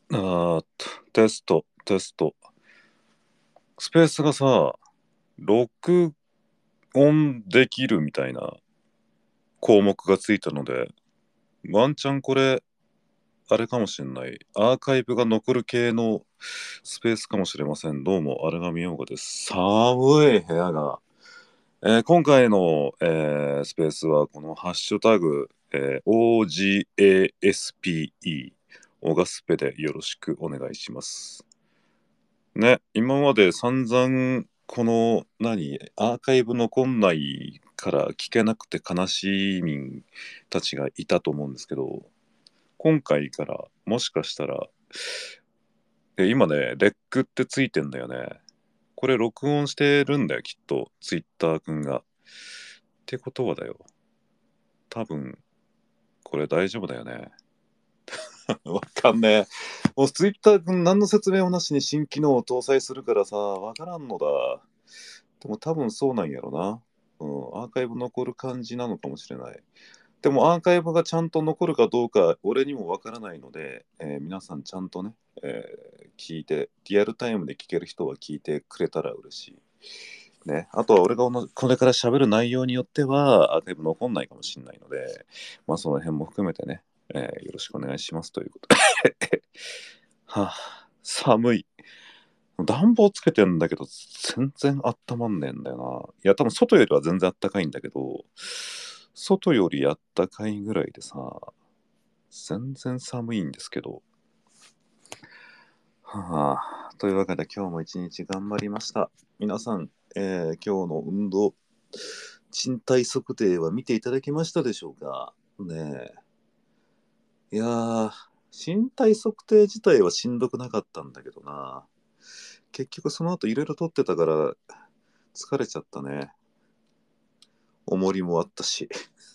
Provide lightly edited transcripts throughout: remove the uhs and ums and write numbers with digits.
テスト、テスト。スペースがさ、録音できるみたいな項目がついたので、ワンチャンこれ、あれかもしれない。アーカイブが残る系のスペースかもしれません。どうも、あれがみようがです。寒い部屋が。今回の、スペースは、このハッシュタグ、OGASPE、オガスペでよろしくお願いします。ね、今まで散々、この、アーカイブ残んないから聞けなくて悲しい民たちがいたと思うんですけど、今回からもしかしたら、今ね、レックってついてんだよね。これ録音してるんだよ、きっと、ツイッターくんが。ってことはだよ。多分、これ大丈夫だよね。わかんねえ。もうツイッターくん何の説明もなしに新機能を搭載するからさ、わからんのだ。でも多分そうなんやろな。うん、アーカイブ残る感じなのかもしれない。でもアーカイブがちゃんと残るかどうか俺にもわからないので、皆さんちゃんとね、聞いて、リアルタイムで聞ける人は聞いてくれたら嬉しい。ね、あとは俺がこれから喋る内容によってはアーカイブ残んないかもしれないので、まあその辺も含めてね、よろしくお願いしますということで。はあ、寒い。暖房つけてんだけど、全然温まんねえんだよな。いや、多分外よりは全然暖かいんだけど、外より暖かいぐらいでさ、全然寒いんですけど。はあ、というわけで今日も一日頑張りました。皆さん、今日の運動、身体測定は見ていただけましたでしょうかねえ。いやー、身体測定自体はしんどくなかったんだけどな。結局その後いろいろ撮ってたから疲れちゃったね。重りもあったし。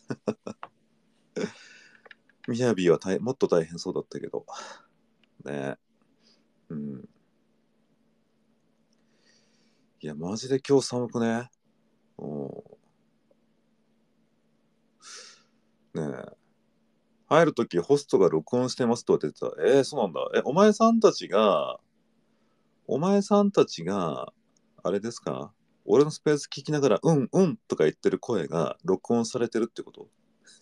みやびはもっと大変そうだったけど。ね。うん。いや、マジで今日寒くね。うん。ねえ。入るときホストが録音してますとは出てた。そうなんだ。お前さんたちが、あれですか？俺のスペース聞きながら、うんうんとか言ってる声が録音されてるってこと？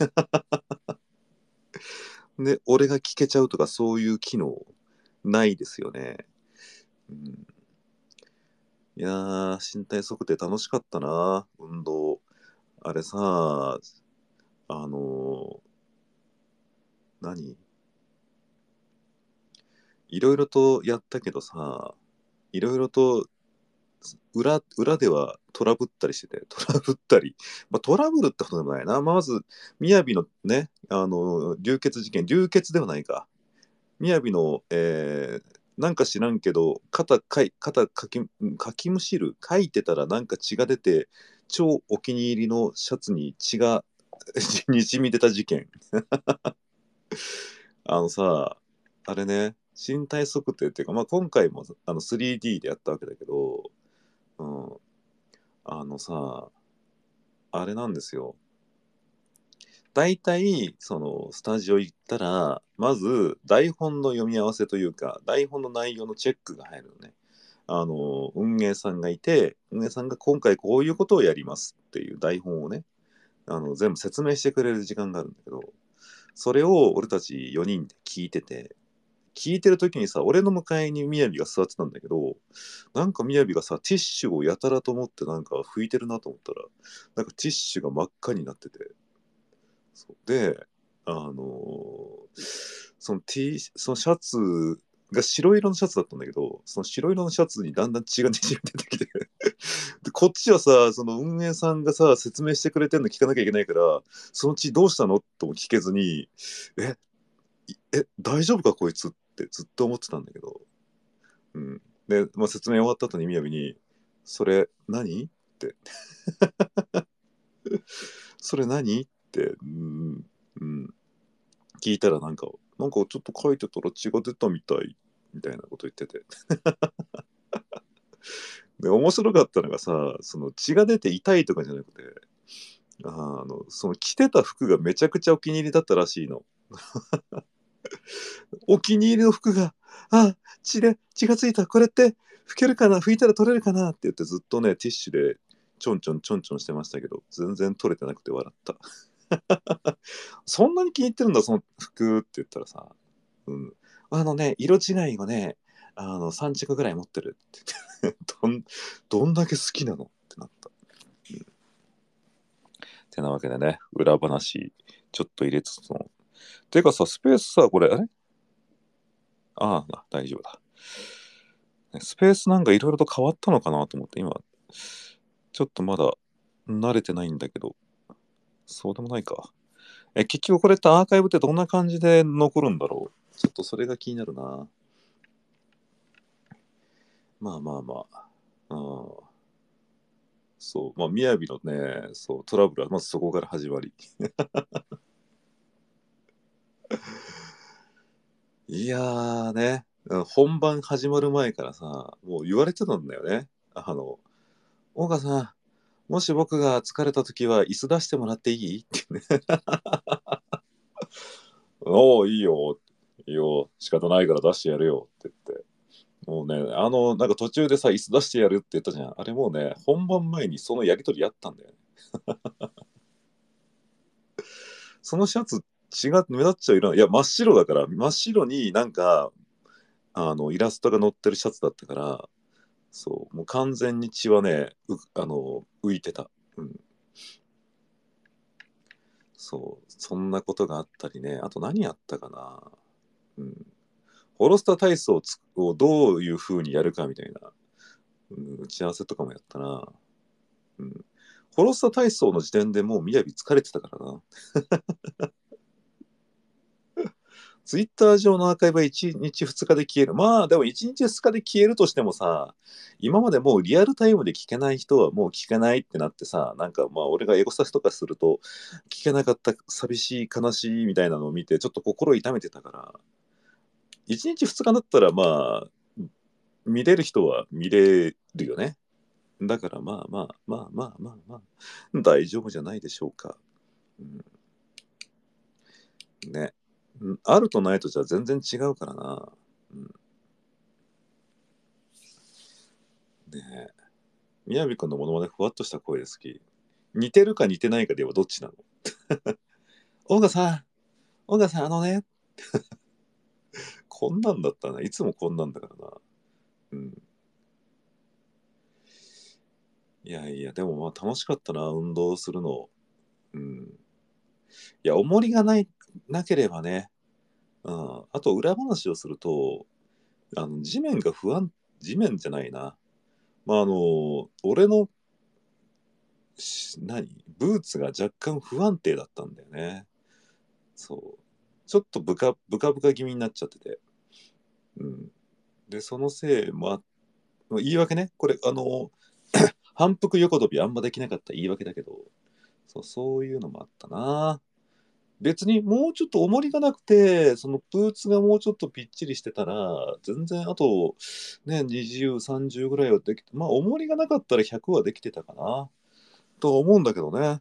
で、俺が聞けちゃうとかそういう機能ないですよね。うん、いやー、身体測定楽しかったな、運動。あれさ、あの何いろいろとやったけどさ、いろいろと裏ではトラブったりしてて、トラブったり、まあ、トラブルってことでもないな。まず、雅のね、流血事件、流血ではないか。雅の、なんか知らんけど、肩かきむしる、書いてたらなんか血が出て、超お気に入りのシャツに血がにじみ出た事件。あのさ、あれね、身体測定っていうか、まあ、今回も3D でやったわけだけど、うん、あのさ、あれなんですよ。大体、その、スタジオ行ったら、まず、台本の読み合わせというか、台本の内容のチェックが入るのね。運営さんがいて、運営さんが今回こういうことをやりますっていう台本をね、全部説明してくれる時間があるんだけど、それを俺たち4人で聞いてて、聞いてる時にさ、俺の向かいにみやびが座ってたんだけど、なんかみやびがさ、ティッシュをやたらと思ってなんか拭いてるなと思ったら、なんかティッシュが真っ赤になってて、そうで、あのそのシャツが白色のシャツだったんだけど、その白色のシャツにだんだん血がにじみ出てきてで、こっちはさ、その運営さんがさ、説明してくれてんの聞かなきゃいけないから、その血どうしたのとも聞けずに、え、大丈夫かこいつってずっと思ってたんだけど、うん。で、まあ、説明終わった後にみやびに、それ何って、それ何って、うん、聞いたらなんかちょっと書いてたら血が出たみたい、みたいなこと言ってて。で、面白かったのがさ、その血が出て痛いとかじゃなくて、その着てた服がめちゃくちゃお気に入りだったらしいの。お気に入りの服があ、血がついた。これって拭けるかな、拭いたら取れるかなって言ってずっとね、ティッシュでちょんちょんちょんちょんしてましたけど、全然取れてなくて笑った。そんなに気に入ってるんだ、その服って言ったらさ、うん、色違いがね、3着ぐらい持ってるって言ってどんだけ好きなのってなった。てなわけでね、裏話ちょっと入れつつも。てかさ、スペースさ、これ、あれああ、大丈夫だ。スペースなんかいろいろと変わったのかなと思って、今、ちょっとまだ慣れてないんだけど、そうでもないか。結局これってアーカイブってどんな感じで残るんだろう。ちょっとそれが気になるな。まあまあまあ。うん、そう、まあ、みやびのね、そう、トラブルはまずそこから始まり。いやーね、本番始まる前からさ、もう言われてたんだよね。大川さん、もし僕が疲れた時は椅子出してもらっていいってね。おお、いいよ、いいよ、仕方ないから出してやるよって言って。もうね、なんか途中でさ、椅子出してやるって言ったじゃん。あれもうね、本番前にそのやりとりやったんだよね。そのシャツ、血が目立っちゃう色、いや、真っ白だから、真っ白になんか、イラストが載ってるシャツだったから、そう、もう完全に血はね、浮いてた。うん。そう、そんなことがあったりね。あと何やったかな。うん。ホロスター体操をどういう風にやるかみたいな、打ち合わせとかもやったな。うん。ホロスター体操の時点でもうみやび疲れてたからな。ツイッター上のアーカイブは1日2日で消える。まあ、でも1日2日で消えるとしてもさ、今までもうリアルタイムで聞けない人はもう聞けないってなってさ、なんかまあ、俺がエゴサスとかすると、聞けなかった寂しい、悲しいみたいなのを見て、ちょっと心痛めてたから、1日2日だったらまあ、見れる人は見れるよね。だからまあまあまあまあまあまあ、大丈夫じゃないでしょうか。うん、ね。あるとないとじゃ全然違うからな。うん、ね。みやびくんのものまねふわっとした声で好き。似てるか似てないかではどっちなの？オーガさん、オーガさん、こんなんだったな。いつもこんなんだからな。うん。いやいや、でもまあ楽しかったな、運動するの。うん。いや、重りがなければね。うん。あと、裏話をすると、地面が地面じゃないな。まあ、俺の、ブーツが若干不安定だったんだよね。そう。ちょっとブカブカ気味になっちゃってて。うん。で、そのせいも言い訳ね。これ、反復横跳びあんまできなかった言い訳だけど、そういうのもあったな。別にもうちょっと重りがなくて、そのブーツがもうちょっとぴっちりしてたら、全然あと、ね、20、30ぐらいはできて、まあ重りがなかったら100はできてたかな、と思うんだけどね。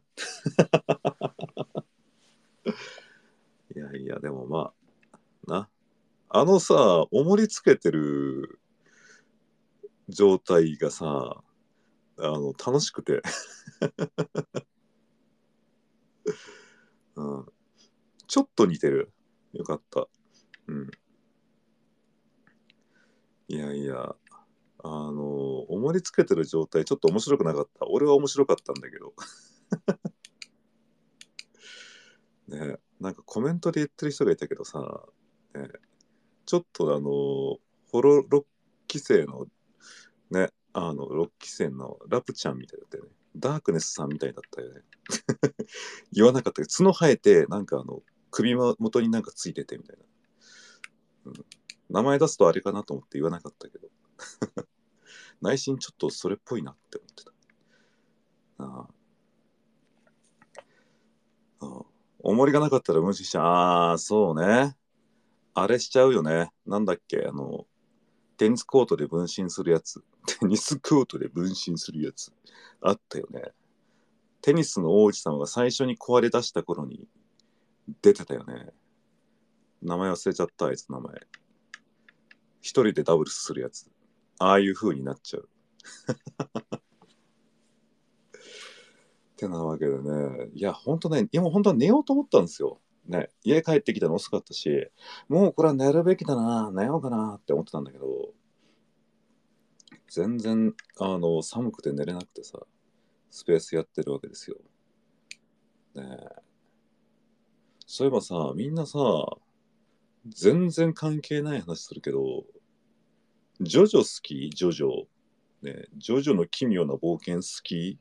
いやいや、でもまあ、さ、重りつけてる状態がさ、楽しくて、うん、ちょっと似てる。よかった。うん。いやいや、重りつけてる状態、ちょっと面白くなかった。俺は面白かったんだけど。ね、なんかコメントで言ってる人がいたけどさ、ね、ちょっとホロ6期生のね、6期生のラプちゃんみたいだったよね。ダークネスさんみたいだったよね。言わなかったけど、角生えて、なんか首元になんかついててみたいな。うん、名前出すとあれかなと思って言わなかったけど、内心ちょっとそれっぽいなって思ってた。ああ、重りがなかったら無視しちゃう。ああ、そうね。あれしちゃうよね。なんだっけ、テニスコートで分身するやつ。テニスコートで分身するやつ。あったよね。テニスの王子様が最初に壊れ出した頃に出てたよね。名前忘れちゃった、あいつの名前。 一人でダブルスするやつ。ああいう風になっちゃう。ってなわけでね、いや、ほんとね、今本当は寝ようと思ったんですよ。ね、家帰ってきたの遅かったし、もうこれは寝るべきだな、寝ようかなって思ってたんだけど、全然、寒くて寝れなくてさ、スペースやってるわけですよ。ねえ、そういえばさ、みんなさ、全然関係ない話するけど、ジョジョ好きジョジョ。ね、ジョジョの奇妙な冒険好き？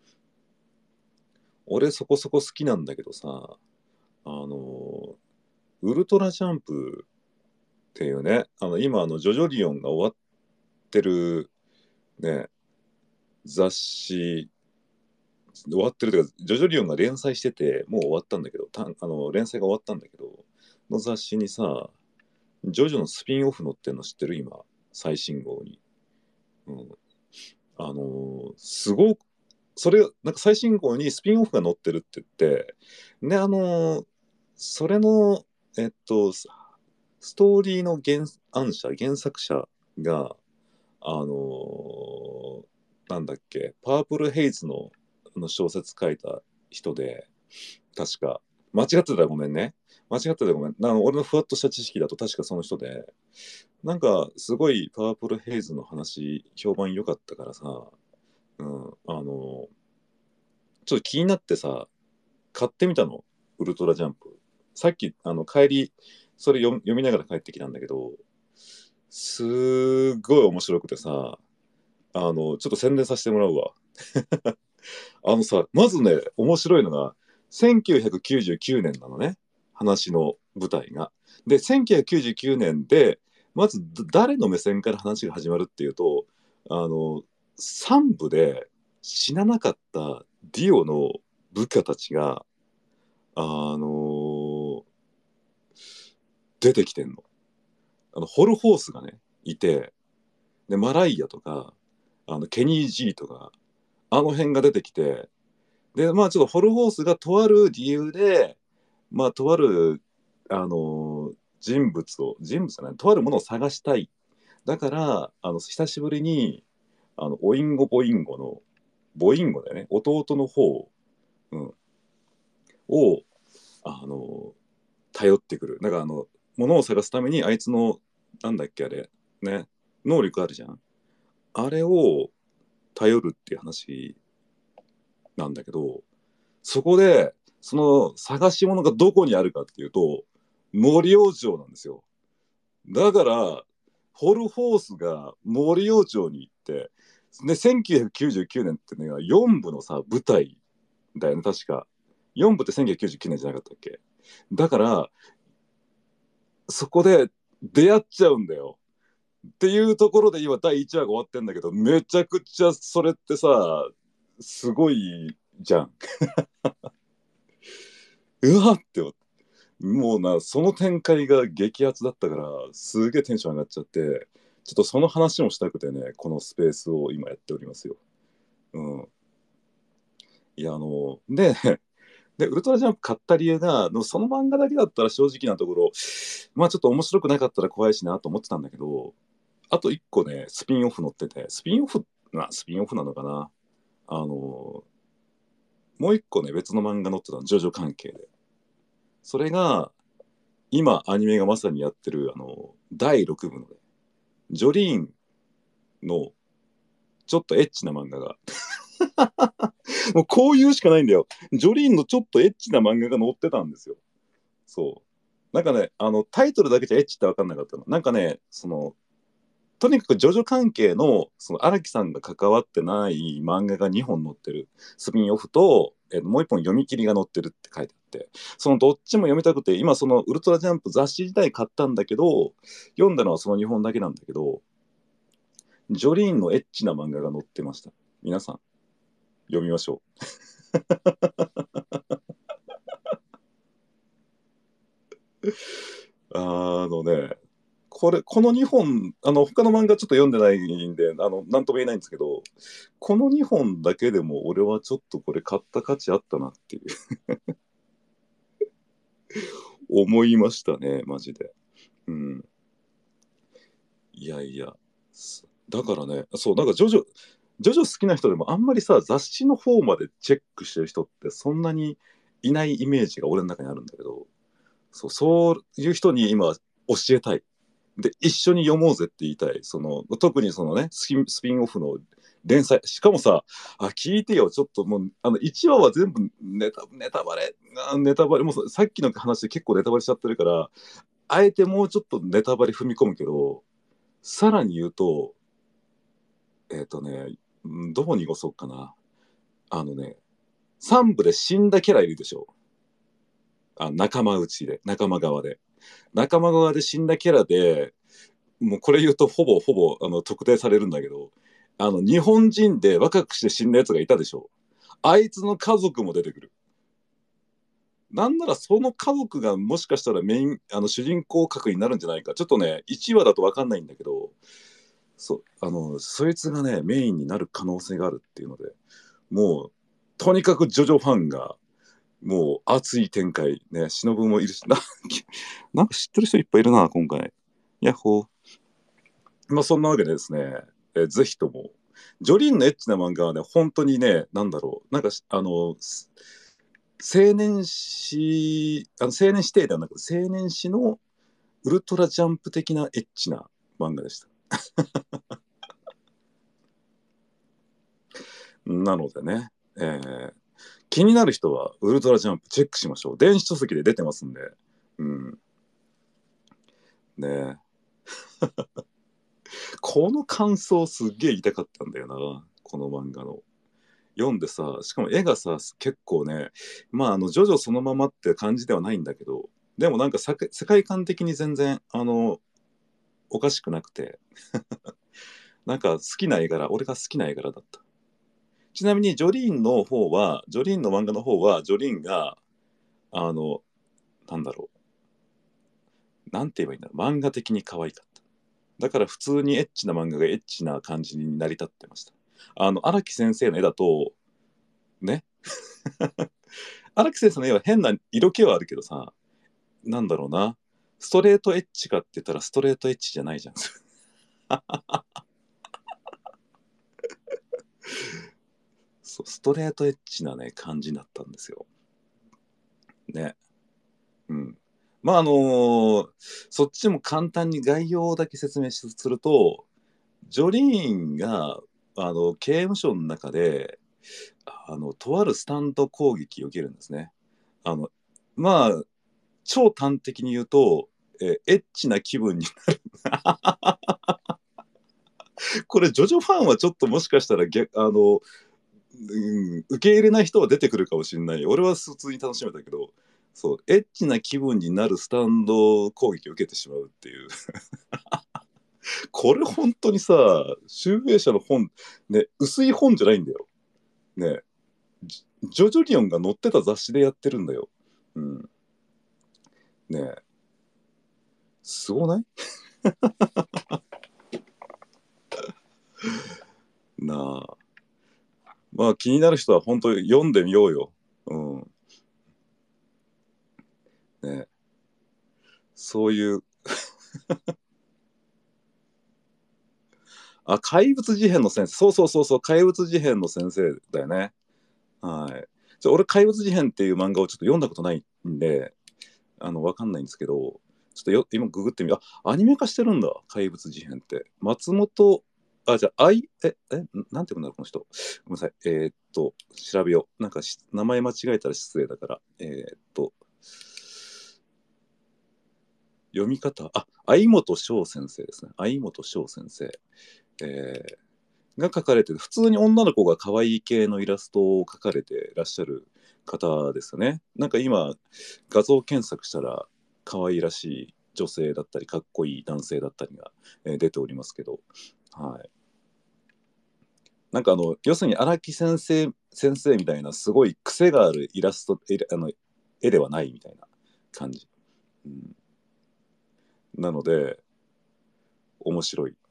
俺そこそこ好きなんだけどさ、あの、ウルトラジャンプっていうね、今ジョジョリオンが終わってるね、雑誌、終わってるというか、ジョジョリオンが連載してて、もう終わったんだけど、連載が終わったんだけど、の雑誌にさ、ジョジョのスピンオフ載ってんの知ってる今、最新号に。うん。すごく、それ、なんか最新号にスピンオフが載ってるって言って、で、それの、ストーリーの原作者が、あのなんだっけ、パープルヘイズの小説書いた人で、確か、間違ってたらごめんね。間違ってたらごめん。俺のふわっとした知識だと確かその人で、なんかすごいパープルヘイズの話、評判良かったからさ、うん、ちょっと気になってさ、買ってみたの、ウルトラジャンプ。さっき、帰り、それ読みながら帰ってきたんだけど、すっごい面白くてさ、ちょっと宣伝させてもらうわ。さ、まずね、面白いのが、1999年なのね、話の舞台が。で、1999年で、まず誰の目線から話が始まるっていうと、3部で死ななかったディオの部下たちが、あの出てきてんの。ホルホースがね、いて、で、マライアとか、ケニー・ジーとか、あの辺が出てきて、で、まあちょっとホルホースがとある理由で、まあとある、人物じゃない、とあるものを探したい。だから、久しぶりに、オインゴボインゴの、ボインゴだよね、弟の方、うん、を、あの、頼ってくる。だから物を探すためにあいつの、なんだっけあれ、ね、能力あるじゃん。あれを頼るっていう話なんだけど、そこで、その探し物がどこにあるかっていうと、森王町なんですよ。だから、ホルホースが森王町に行って、で、1999年ってのは4部のさ、舞台だよね、確か。4部って1999年じゃなかったっけ？だから、そこで出会っちゃうんだよ。っていうところで今第1話が終わってんだけど、めちゃくちゃそれってさ、すごいじゃん。うわって思って。もうな、その展開が激アツだったから、すげえテンション上がっちゃって、ちょっとその話もしたくてね、このスペースを今やっておりますよ。うん。いや、で、ウルトラジャンプ買った理由が、その漫画だけだったら正直なところ、まあちょっと面白くなかったら怖いしなと思ってたんだけど、あと一個ね、スピンオフ載ってて、スピンオフなのかな。あの、もう一個ね、別の漫画載ってたの、ジョジョ関係で。それが、今、アニメがまさにやってる、第6部のね、ジョリーンの、ちょっとエッチな漫画が、もうこういうしかないんだよ。ジョリーンのちょっとエッチな漫画が載ってたんですよ。そう。なんかね、タイトルだけじゃエッチって分かんなかったの。なんかね、とにかくジョジョ関係の、荒木さんが関わってない漫画が2本載ってるスピンオフと、もう1本読み切りが載ってるって書いてあって、そのどっちも読みたくて、今そのウルトラジャンプ雑誌自体買ったんだけど、読んだのはその2本だけなんだけど、ジョリーンのエッチな漫画が載ってました。皆さん、読みましょう。この2本、他の漫画ちょっと読んでないんで、なんとも言えないんですけど、この2本だけでも俺はちょっとこれ買った価値あったなっていう思いましたね、マジで。うん。 いやいや、だからね、そう、なんかジョジョ好きな人でもあんまりさ、雑誌の方までチェックしてる人ってそんなにいないイメージが俺の中にあるんだけど、そういう人に今教えたい。で、一緒に読もうぜって言いたい。特にそのね、スピンオフの連載。しかもさ、聞いてよ、ちょっともう、1話は全部ネタバレ、もうさっきの話で結構ネタバレしちゃってるから、あえてもうちょっとネタバレ踏み込むけど、さらに言うと、どう濁そうかな。あのね、3部で死んだキャラいるでしょ。仲間側で。仲間側で死んだキャラで、もうこれ言うとほぼほぼ特定されるんだけど、日本人で若くして死んだやつがいたでしょ。あいつの家族も出てくる。なんならその家族がもしかしたらメイン、主人公格になるんじゃないか。ちょっとね、1話だと分かんないんだけど、そいつがね、メインになる可能性があるっていうので、もう、とにかくジョジョファンが、もう熱い展開、ね、忍もいるし、なんか知ってる人いっぱいいるな、今回。ヤッホー。まあ、そんなわけでですね、ぜひとも、ジョリーンのエッチな漫画はね、本当にね、なんだろう、なんか、青年誌、青年誌程ではなく、青年誌のウルトラジャンプ的なエッチな漫画でした。なのでね、気になる人はウルトラジャンプチェックしましょう。電子書籍で出てますんで。うん。ねこの感想すっげえ言いたかったんだよな。この漫画の。読んでさ、しかも絵がさ、結構ね、まあ、ジョジョそのままって感じではないんだけど、でもなんか世界観的に全然、おかしくなくて、なんか俺が好きな絵柄だった。ちなみに、ジョリーンの漫画の方は、ジョリーンが、あの、なんだろなんて言えばいいんだろ漫画的に可愛かった。だから普通にエッチな漫画がエッチな感じに成り立ってました。荒木先生の絵だと、ね、荒木先生の絵は変な色気はあるけどさ、なんだろうな、ストレートエッチかって言ったらストレートエッチじゃないじゃん。そう、ストレートエッチなね、感じだったんですよ。ね。うん。まあそっちも簡単に概要だけ説明すると、ジョリーンが刑務所の中でとあるスタンド攻撃を受けるんですね。あのまあ超端的に言うと、エッチな気分にこれジョジョファンはちょっともしかしたら受け入れない人は出てくるかもしれない。俺は普通に楽しめたけど、そうエッチな気分になるスタンド攻撃を受けてしまうっていうこれ本当にさ、集英社の本、ね、薄い本じゃないんだよ。ね、ジョジョリオンが載ってた雑誌でやってるんだよ。うん。ねすごないなあ。まあ気になる人は本当に読んでみようよ。うん。ねそういう、怪物事変の先生。そう、怪物事変の先生だよね。はい。俺、怪物事変っていう漫画をちょっと読んだことないんで、わかんないんですけど、ちょっと今ググってみアニメ化してるんだ、怪物事変って。松本、じゃあ、なんていうんだろう、この人。ごめんなさい。調べよう。なんか名前間違えたら失礼だから。読み方、相本翔先生ですね。相本翔先生。えが書かれてる、普通に女の子が可愛い系のイラストを描かれてらっしゃる方ですよね。なんか今、画像検索したら、可愛いらしい女性だったり、かっこいい男性だったりが、出ておりますけど、はい。なんか要するに荒木先生みたいなすごい癖があるイラスト、絵ではないみたいな感じ。うん、なので、面白い。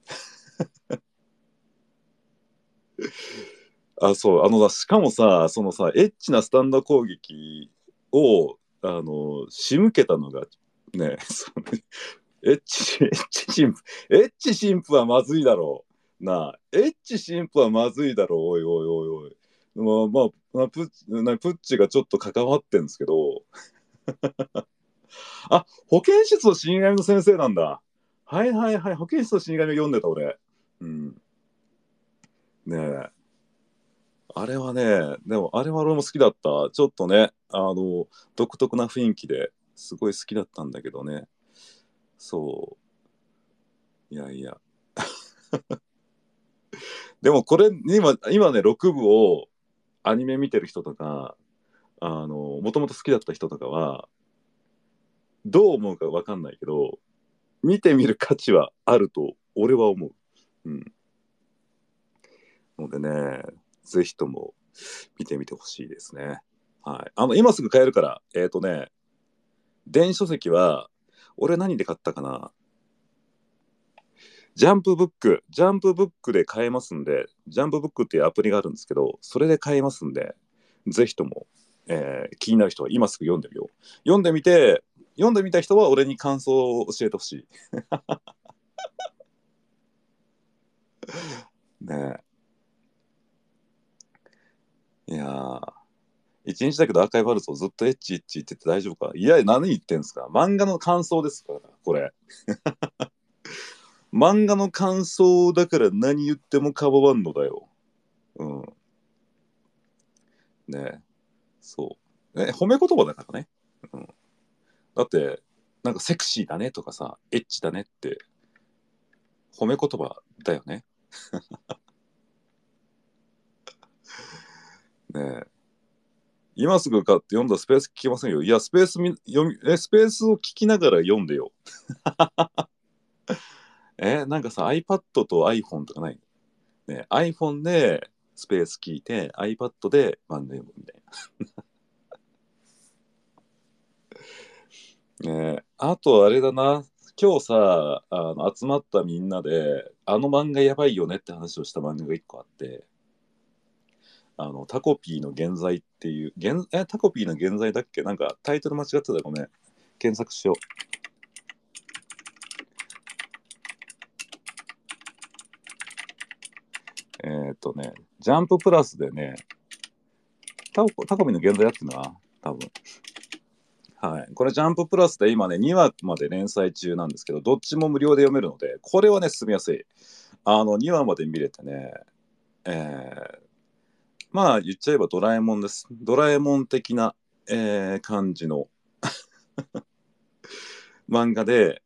そう、しかもさ、そのさ、エッチなスタンド攻撃を、仕向けたのが、ね、 エッチ神父はまずいだろう。なあ、エッチ神父はまずいだろう。おいおいおいおい。プッチがちょっと関わってんですけど、あ、保健室の死神の先生なんだ。はいはいはい、保健室の死神を読んでた俺。うん。ねえ。あれはね、でもあれは俺も好きだった。ちょっとね、独特な雰囲気ですごい好きだったんだけどね。そう。いやいや。でもこれ、今ね、6部をアニメ見てる人とか、もともと好きだった人とかは、どう思うかわかんないけど、見てみる価値はあると俺は思う。うん。のでね、ぜひとも見てみてほしいですね。はい。今すぐ買えるから、電子書籍は、俺何で買ったかな。ジャンプブックで買えますんで、ジャンプブックっていうアプリがあるんですけど、それで買えますんで、ぜひとも、気になる人は今すぐ読んでみよう。読んでみた人は俺に感想を教えてほしい。ねえ。いやー、一日だけどアーカイブあるぞ。ずっとエッチエッチ言ってて大丈夫か。いや、何言ってんすか。漫画の感想ですから、これ。漫画の感想だから何言っても構わんのだよ。うん。ね、そう。褒め言葉だからね。うん。だって、なんかセクシーだねとかさ、エッチだねって褒め言葉だよね。ねえ。今すぐかって読んだスペース聞きませんよ。いや、スペースみ読み、スペースを聞きながら読んでよ。なんかさ、iPad と iPhone とかないね。iPhone でスペース聞いて、iPad で漫画読むみたいな。あとあれだな。今日さ、集まったみんなで、あの漫画やばいよねって話をした漫画が一個あって、タコピーの現在っていう、タコピーの現在だっけなんかタイトル間違ってたらごめん。検索しよう。ジャンププラスでね、タコピーの現在だっていうのは、多分。はい。これジャンププラスで今ね、2話まで連載中なんですけど、どっちも無料で読めるので、これはね、進みやすい。2話まで見れてね、えまあ言っちゃえばドラえもんです。ドラえもん的な、感じの漫画で、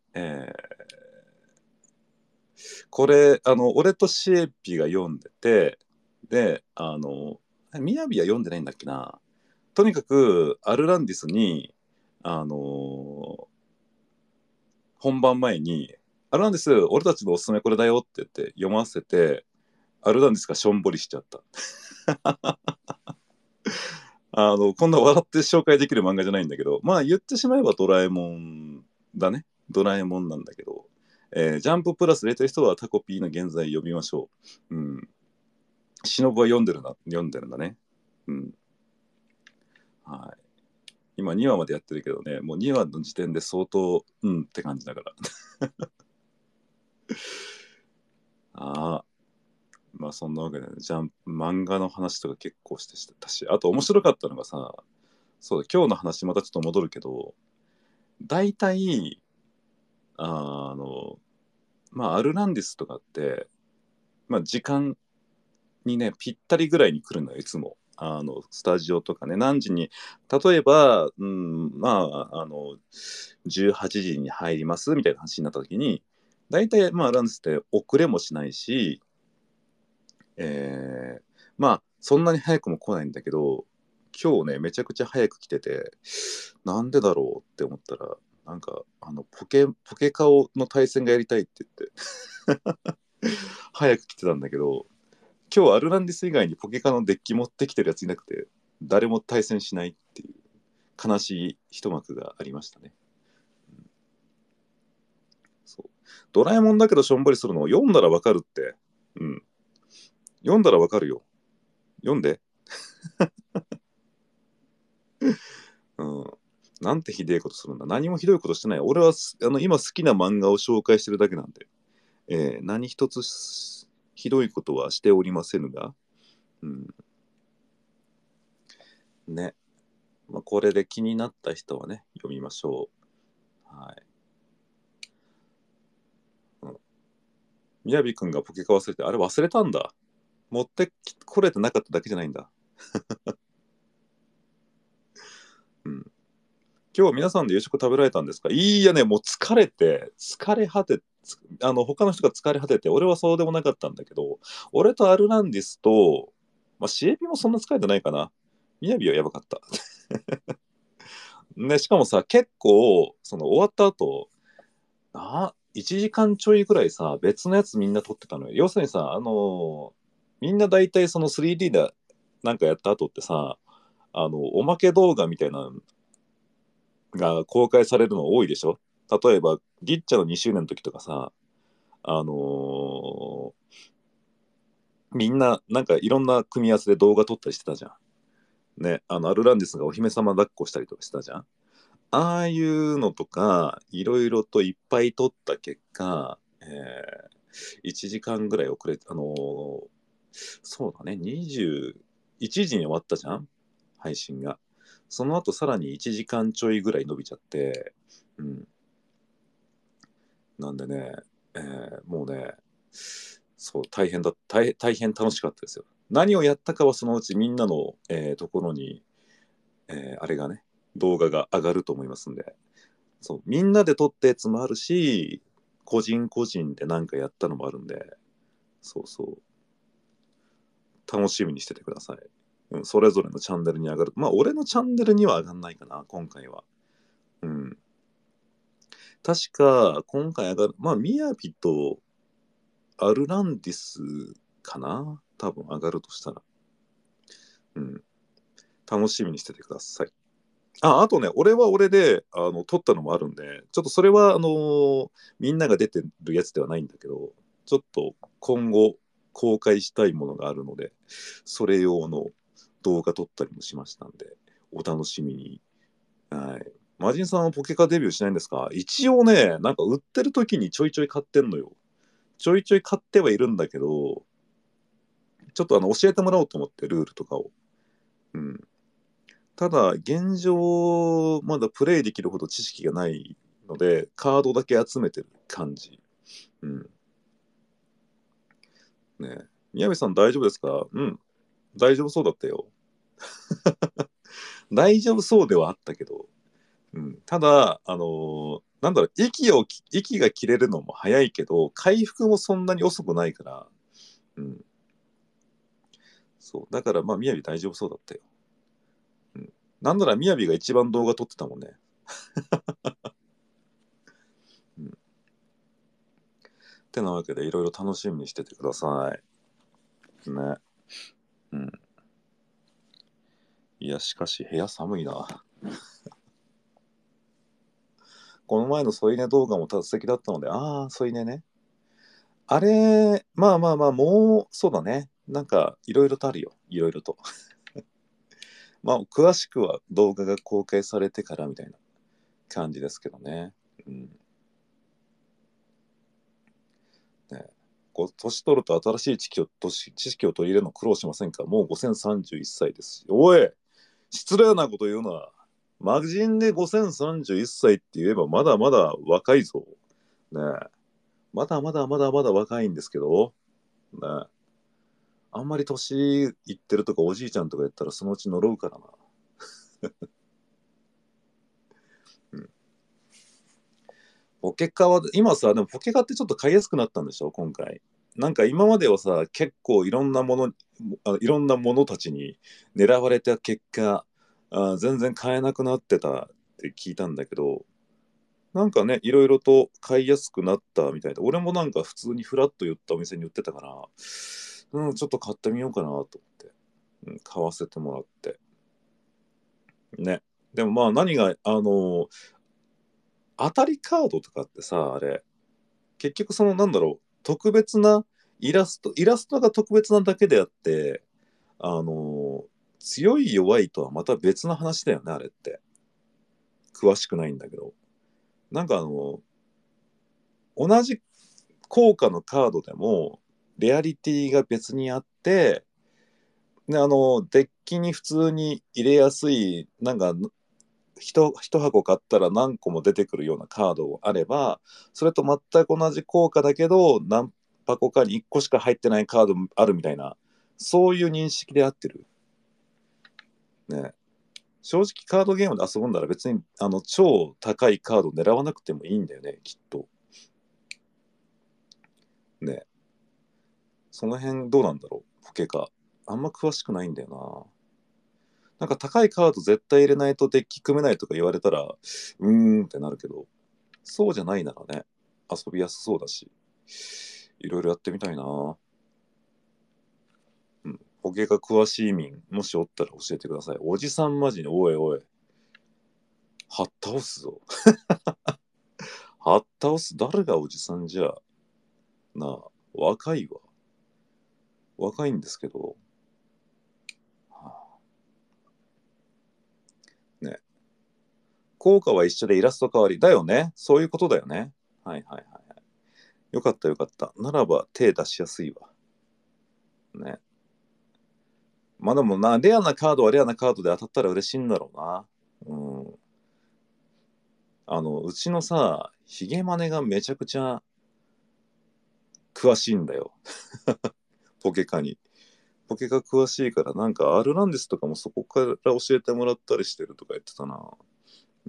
これ、俺とシエピが読んでて、で、みやびは読んでないんだっけな。とにかく、アルランディスに、あの本番前に、アルランディス、俺たちのおすすめこれだよって言って読ませて、アルランディスがしょんぼりしちゃった。こんな笑って紹介できる漫画じゃないんだけど、まあ言ってしまえばドラえもんだね。ドラえもんなんだけど、ジャンププラス入れてる人はタコピーの現在読みましょう。うん。忍は読んでるんだね。うん。はい。今2話までやってるけどね、もう2話の時点で相当、うんって感じだから。ああ、まあそんなわけで、ね、漫画の話とか結構してたし、あと面白かったのがさ、そうだ、今日の話またちょっと戻るけど、大体、あの、まあアルランディスとかって、まあ時間にね、ぴったりぐらいに来るのよ、いつも。スタジオとかね、何時に、例えば、うん、まあ、18時に入りますみたいな話になった時に、大体、まあ、ランスって遅れもしないし、まあ、そんなに早くも来ないんだけど、今日ね、めちゃくちゃ早く来てて、なんでだろうって思ったら、なんか、ポケカオの対戦がやりたいって言って、早く来てたんだけど、今日アルランディス以外にポケカのデッキ持ってきてるやついなくて、誰も対戦しないっていう悲しい一幕がありましたね。そう。ドラえもんだけどしょんぼりするのを読んだらわかるって。うん。読んだらわかるよ。読んで。うん。 なんてひでえことするんだ。何もひどいことしてない。俺は今好きな漫画を紹介してるだけなんで、何一つひどいことはしておりませんが、うん、ね。まあ、これで気になった人はね、読みましょう。はい。みやびくんがポケカ忘れて、あれ忘れたんだ。持ってこれてなかっただけじゃないんだ。うん。今日は皆さんで夕食食べられたんですか？いやね、もう疲れ果て、他の人が疲れ果てて、俺はそうでもなかったんだけど、俺とアルランディスと、まあ、シエビもそんな疲れてないかな。みやびはやばかった。ね、しかもさ、結構、終わった後、1時間ちょいぐらいさ、別のやつみんな撮ってたのよ。要するにさ、みんな大体その 3D でなんかやった後ってさ、おまけ動画みたいなのが公開されるの多いでしょ？例えば、ギッチャの2周年の時とかさ、あのーみんななんかいろんな組み合わせで動画撮ったりしてたじゃん。ね、アルランディスがお姫様抱っこしたりとかしてたじゃん。ああいうのとか、いろいろといっぱい撮った結果、1時間ぐらい遅れて、そうだね、21時に終わったじゃん、配信が。その後さらに1時間ちょいぐらい伸びちゃって、うん。なんでね、もうね、そう、大変楽しかったですよ。何をやったかはそのうちみんなの、ところに、あれがね、動画が上がると思いますんで、そう、みんなで撮ったやつもあるし、個人個人で何かやったのもあるんで、そうそう、楽しみにしててください。うん、それぞれのチャンネルに上がる。まあ、俺のチャンネルには上がんないかな、今回は。うん。確か、今回上がる、まあ、みやびとアルランディスかな、多分上がるとしたら。うん。楽しみにしててください。あとね、俺は俺で、撮ったのもあるんで、ちょっとそれは、みんなが出てるやつではないんだけど、ちょっと今後公開したいものがあるので、それ用の動画撮ったりもしましたんで、お楽しみに。はい。マジンさんはポケカデビューしないんですか？一応ね、なんか売ってる時にちょいちょい買ってんのよ。ちょいちょい買ってはいるんだけど、ちょっと教えてもらおうと思って、ルールとかを。うん。ただ、現状、まだプレイできるほど知識がないので、カードだけ集めてる感じ。うん。ねえ。宮部さん大丈夫ですか？うん。大丈夫そうだったよ。大丈夫そうではあったけど。うん。ただ、なんだろう、息が切れるのも早いけど、回復もそんなに遅くないから、うん。そう。だから、まあ、宮部大丈夫そうだったよ。うん。なんなら宮部が一番動画撮ってたもんね。うん。てなわけで、いろいろ楽しみにしててください。ね。うん。いや、しかし部屋寒いな。この前の添い寝動画も素敵だったので、添い寝ね。あれ、まあまあまあ、もう、そうだね。なんか、いろいろとあるよ。いろいろと。まあ、詳しくは動画が公開されてからみたいな感じですけどね。うん。ね、年取ると新しい知識を取り入れるの苦労しませんか？もう5031歳ですし。おい、失礼なこと言うな。魔人で5031歳って言えばまだまだ若いぞ。ねえ。まだまだまだまだ若いんですけど、ねえ。あんまり年いってるとかおじいちゃんとか言ったらそのうち呪うからな。うん。ポケカは、今さ、でもポケカってちょっと買いやすくなったんでしょ、今回。なんか今まではさ、結構いろんなものたちに狙われた結果、全然買えなくなってたって聞いたんだけど、なんかね、いろいろと買いやすくなったみたいで、俺もなんか普通にフラッと寄ったお店に売ってたから、うん、ちょっと買ってみようかなと思って、うん、買わせてもらって。ね。でもまあ何が、当たりカードとかってさ、あれ、結局なんだろう、特別なイラストが特別なだけであって、あの強い弱いとはまた別の話だよね、あれって。 詳しくないんだけど、なんか同じ効果のカードでもレアリティが別にあって、でデッキに普通に入れやすい、なんか一箱買ったら何個も出てくるようなカードがあれば、それと全く同じ効果だけど何箱かに1個しか入ってないカードもあるみたいな、そういう認識で合ってるね。正直カードゲームで遊ぶんだら別に超高いカード狙わなくてもいいんだよね、きっとね。その辺どうなんだろう、ポケカ。あんま詳しくないんだよな。なんか高いカード絶対入れないとデッキ組めないとか言われたら、ってなるけど、そうじゃないならね、遊びやすそうだし、いろいろやってみたいな。うん。ポケが詳しい民、もしおったら教えてください。おじさんマジに、おいおい、はっ倒すぞ。はっ倒す、誰がおじさんじゃ。なあ、若いわ。若いんですけど、はあね。効果は一緒でイラスト変わり。だよね。そういうことだよね。はいはいはい。よかったよかった。ならば手出しやすいわ。ね。まあでもな、レアなカードはレアなカードで当たったら嬉しいんだろうな。うん。うちのさ、ヒゲマネがめちゃくちゃ詳しいんだよ。ポケカに。ポケカ詳しいから、なんかアルランディスとかもそこから教えてもらったりしてるとか言ってたな。うん。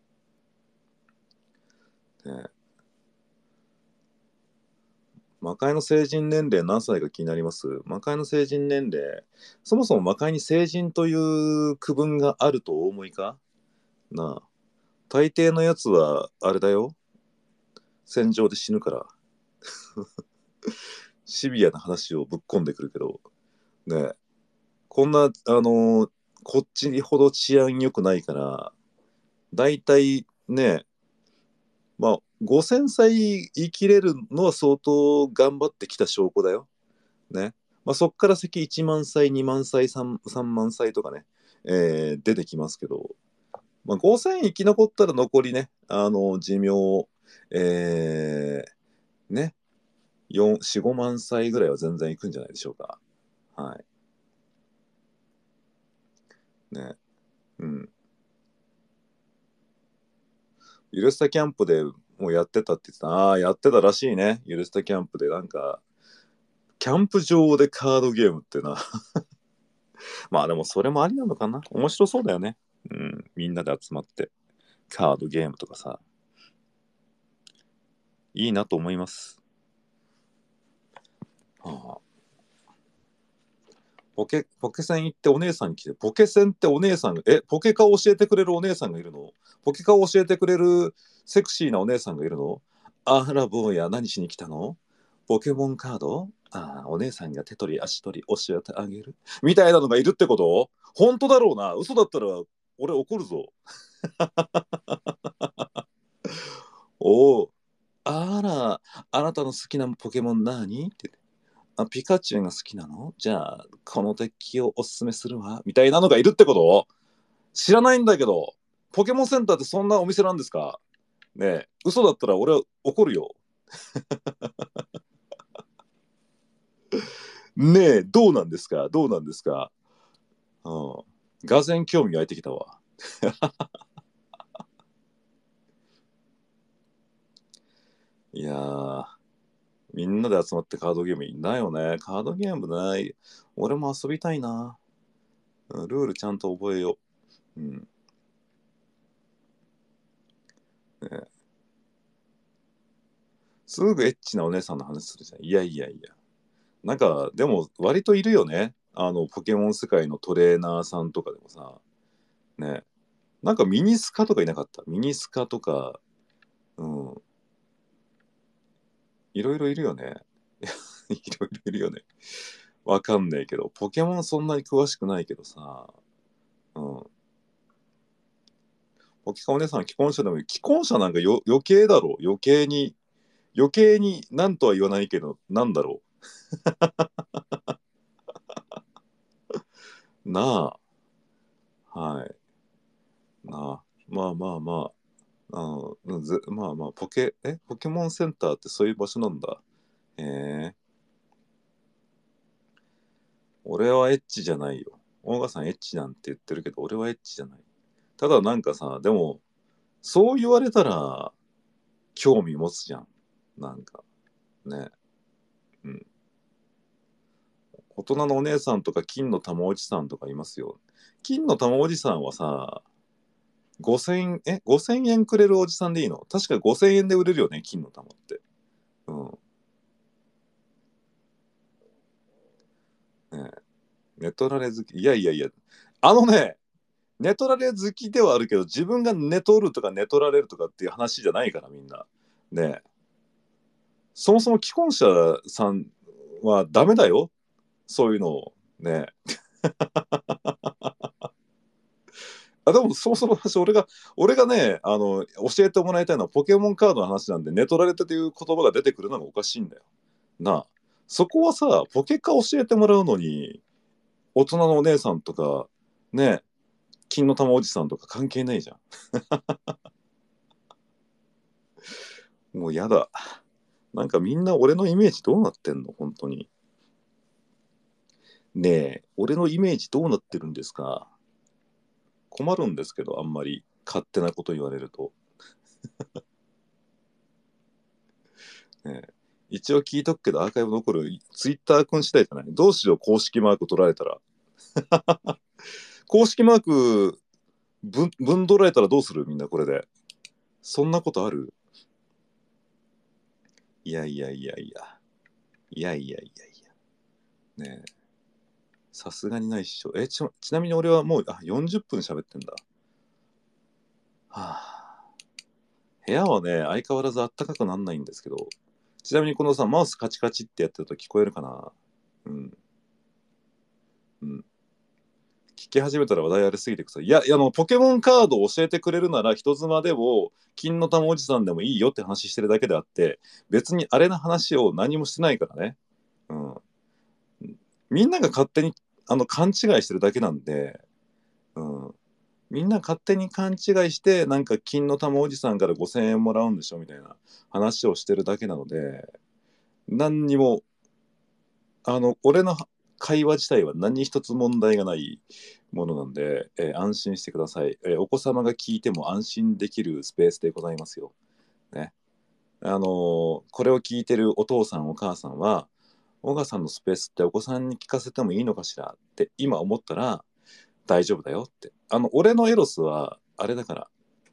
ね、魔界の成人年齢何歳か気になります？魔界の成人年齢。そもそも魔界に成人という区分があるとお思いかなあ。大抵のやつは、あれだよ。戦場で死ぬから。シビアな話をぶっ込んでくるけど。ね、こんな、こっちほど治安良くないから、だいたいね、まあ、5000歳生きれるのは相当頑張ってきた証拠だよ。ね。まあ、そっから先1万歳、2万歳、3万歳とかね、出てきますけど、まあ、5000生き残ったら残りね、寿命、えね、4、4、5万歳ぐらいは全然いくんじゃないでしょうか。はい。ね。うん。ゆるスタキャンプでもうやってたって言ってた。ああ、やってたらしいね。ゆるスタキャンプでなんか、キャンプ場でカードゲームってな。まあでもそれもありなのかな。面白そうだよね。うん。みんなで集まってカードゲームとかさ、いいなと思います。はあ、ポケセン行ってお姉さん来て、ポケセンってお姉さん、ポケカを教えてくれるお姉さんがいるの？ポケカを教えてくれるセクシーなお姉さんがいるの？あら、坊や、何しに来たの？ポケモンカード？ああ、お姉さんが手取り足取り教えてあげる。みたいなのがいるってこと？本当だろうな。嘘だったら俺怒るぞ。おお、あら、あなたの好きなポケモン何って言って。あ、ピカチュウが好きなの？じゃあ、このデッキをおすすめするわ。みたいなのがいるってこと？知らないんだけど。ポケモンセンターってそんなお店なんですか？ねえ、嘘だったら俺は怒るよ。ねえ、どうなんですか？どうなんですか？うん。がぜ興味湧いてきたわ。いやー、みんなで集まってカードゲームいいんだよね。カードゲームない。俺も遊びたいな。うん、ルールちゃんと覚えよう。うん。ね、すぐエッチなお姉さんの話するじゃん。いやいやいや。なんか、でも、割といるよね。ポケモン世界のトレーナーさんとかでもさ、ね。なんかミニスカとかいなかった？ミニスカとか、うん。いろいろいるよね。いろいろいるよね。わかんないけど、ポケモンそんなに詳しくないけどさ、うん。ポケカお姉さん、既婚者でも、既婚者なんか余計だろう。余計になんとは言わないけど、なんだろう。なあ。はい。なあ。ままあまあまあ、まあまあ、ポケモンセンターってそういう場所なんだ。へえ。俺はエッチじゃないよ。大川さんエッチなんて言ってるけど、俺はエッチじゃない。ただなんかさ、でも、そう言われたら、興味持つじゃん。なんか、ね。うん。大人のお姉さんとか金の玉おじさんとかいますよ。金の玉おじさんはさ、5000円くれるおじさんでいいの？確か5000円で売れるよね、金の玉って。うん。ね、ネトラレ好き。いやいやいや。あのね、ネトラレ好きではあるけど、自分がネトるとかネトられるとかっていう話じゃないから、みんな。ね、そもそも既婚者さんはダメだよ。そういうのを。ね。あ、でもそもそも私、俺がね、教えてもらいたいのはポケモンカードの話なんで、ネトラレっていう言葉が出てくるのがおかしいんだよ。なあ。そこはさ、ポケカ教えてもらうのに、大人のお姉さんとか、ね、金の玉おじさんとか関係ないじゃん。もうやだ。なんかみんな俺のイメージどうなってんの本当に。ねえ、俺のイメージどうなってるんですか？困るんですけど、あんまり勝手なこと言われると。ねえ、一応聞いとくけど、アーカイブ残る。ツイッター君次第じゃない？どうしよう、公式マーク取られたら。公式マークぶん取られたらどうするみんなこれで。そんなことある？いやいやいやいや。いやいやいやいや。ねえ。さすがにないっしょ。ちなみに俺はもう、40分喋ってんだ。はあ、部屋はね、相変わらずあったかくなんないんですけど、ちなみにこのさ、マウスカチカチってやってると聞こえるかな？うん。うん。聞き始めたら話題ありすぎてくさ。いや、ポケモンカードを教えてくれるなら、人妻でも、金の玉おじさんでもいいよって話してるだけであって、別にあれの話を何もしてないからね。うん。みんなが勝手に、勘違いしてるだけなんで、うん。みんな勝手に勘違いして、なんか金の玉おじさんから5000円もらうんでしょみたいな話をしてるだけなので、何にも、俺の会話自体は何一つ問題がないものなんで、安心してください、お子様が聞いても安心できるスペースでございますよ。ね。これを聞いてるお父さんお母さんは、小川さんのスペースってお子さんに聞かせてもいいのかしらって今思ったら大丈夫だよって。俺のエロスはあれだから、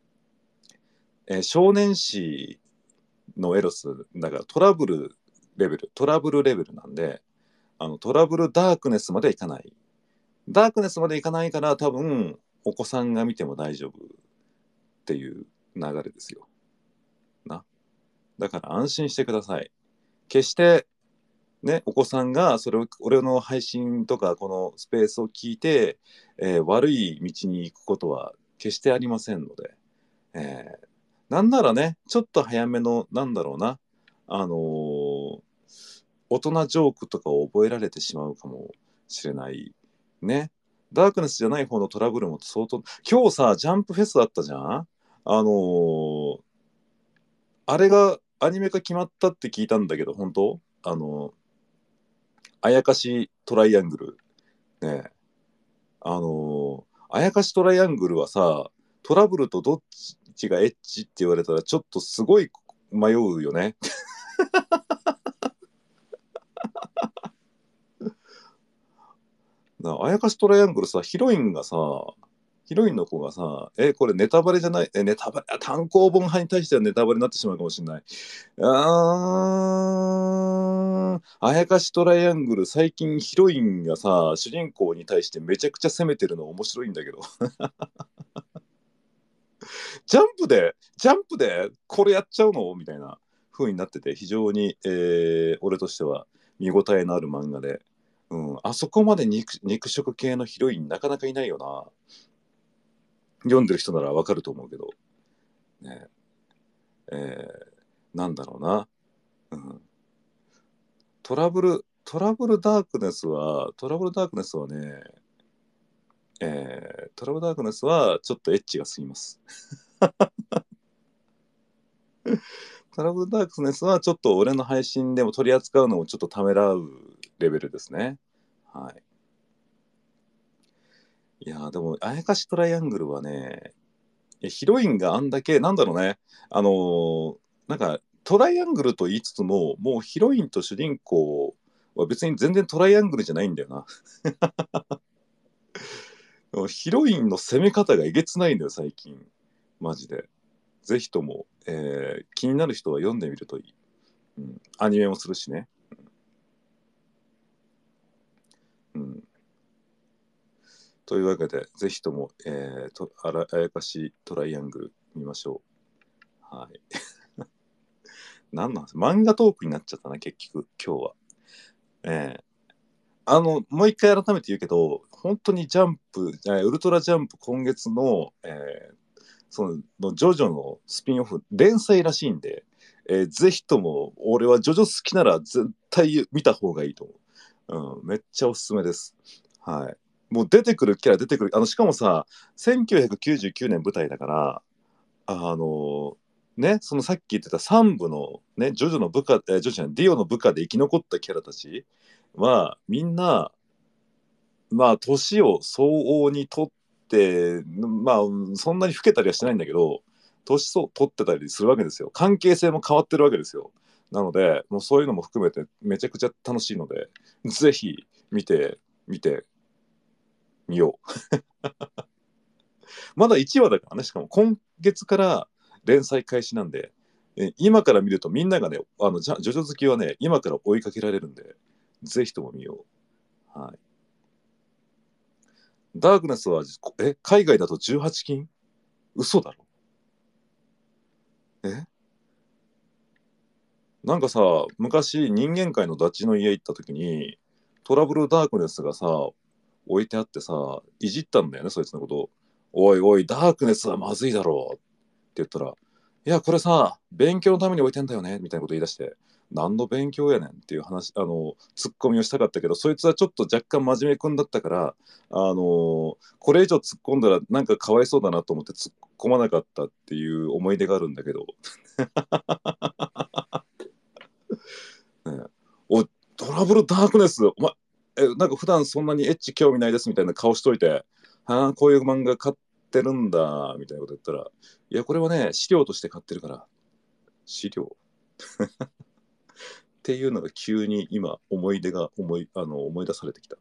少年誌のエロスだからトラブルレベルなんで、トラブルダークネスまでいかない。ダークネスまでいかないから多分お子さんが見ても大丈夫っていう流れですよ。な。だから安心してください。決してね、お子さんがそれを俺の配信とかこのスペースを聞いて、悪い道に行くことは決してありませんので、なんならね、ちょっと早めの、なんだろうな、大人ジョークとかを覚えられてしまうかもしれないね。ダークネスじゃない方のトラブルも相当、今日さ、ジャンプフェスあったじゃん。あれがアニメ化決まったって聞いたんだけど、本当？あやかしトライアングル。ね。あやかしトライアングルはさ、トラブルとどっちがエッチって言われたらちょっとすごい迷うよね。あやかしトライアングルさ、ヒロインの子がさ、これネタバレじゃない、ネタバレ、単行本派に対してはネタバレになってしまうかもしれない。あやかしトライアングル、最近ヒロインがさ、主人公に対してめちゃくちゃ攻めてるの面白いんだけど。ジャンプでこれやっちゃうのみたいな風になってて、非常に、俺としては見応えのある漫画で、うん、あそこまで肉食系のヒロインなかなかいないよな。読んでる人ならわかると思うけど、ね、えなんだろうな、うん、トラブルダークネスはね、 トラブルダークネスはちょっとエッチが過ぎます。トラブルダークネスはちょっと俺の配信でも取り扱うのをちょっとためらうレベルですね。はい。いやでも、あやかしトライアングルはね、ヒロインがあんだけ、なんだろうね、なんか、トライアングルと言いつつも、もうヒロインと主人公は別に全然トライアングルじゃないんだよな。ヒロインの攻め方がえげつないんだよ、最近。マジで。ぜひとも、気になる人は読んでみるといい。うん、アニメもするしね。うん、というわけで、ぜひとも、あやかしトライアングル見ましょう。はい。何なんですか、漫画トークになっちゃったな、結局、今日は。えもう一回改めて言うけど、本当にジャンプ、ウルトラジャンプ今月の、そのジョジョのスピンオフ、連載らしいんで、ぜひとも、俺はジョジョ好きなら絶対見た方がいいと思う。うん、めっちゃおすすめです。はい。もう出てくるキャラ出てくる。しかもさ、1999年舞台だから、あのそのさっき言ってた3部のね、ジョジョの部下、ジョジョじゃないディオの部下で生き残ったキャラたちは、みんな、まあ、年を相応にとって、まあ、そんなに老けたりはしてないんだけど、年を取ってたりするわけですよ。関係性も変わってるわけですよ。なので、もうそういうのも含めてめちゃくちゃ楽しいので、ぜひ見てみよう。まだ1話だからね、しかも今月から連載開始なんで、今から見るとみんながね、ジョジョ好きはね、今から追いかけられるんで、ぜひとも見よう。はい。ダークネスは、海外だと18禁？嘘だろ？えなんかさ、昔人間界のダチの家行った時に、トラブルダークネスがさ、置いてあってさ、いじったんだよね、そいつのこと。おいおい、ダークネスはまずいだろうって言ったら、いや、これさ、勉強のために置いてんだよね、みたいなこと言い出して、何の勉強やねんっていう話、ツッコミをしたかったけど、そいつはちょっと若干真面目くんだったから、これ以上突っ込んだらなんかかわいそうだなと思って突っ込まなかったっていう思い出があるんだけど、ね、おい、トラブルダークネス、お前、なんか普段そんなにエッチ興味ないですみたいな顔しといて、はあ、こういう漫画買ってるんだ、みたいなこと言ったら、いや、これはね、資料として買ってるから、資料っていうのが急に今、思い出が思い出されてきた。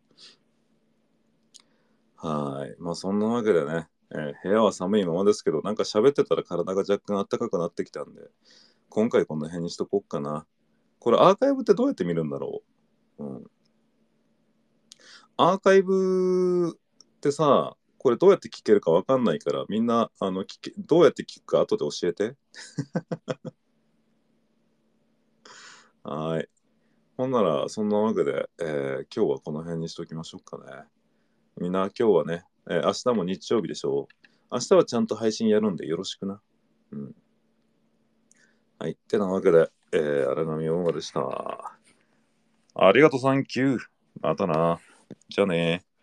はい。まあ、そんなわけでね、部屋は寒いままですけど、なんか喋ってたら体が若干暖かくなってきたんで、今回この辺にしとこっかな。これアーカイブってどうやって見るんだろう。うん。アーカイブってさ、これどうやって聞けるかわかんないから、みんな、どうやって聞くか後で教えて。はい。ほんなら、そんなわけで、今日はこの辺にしときましょうかね。みんな今日はね、明日も日曜日でしょう。明日はちゃんと配信やるんでよろしくな。うん。はい。てなわけで、荒波大馬でした。ありがとう、サンキュー。またな。じゃあね。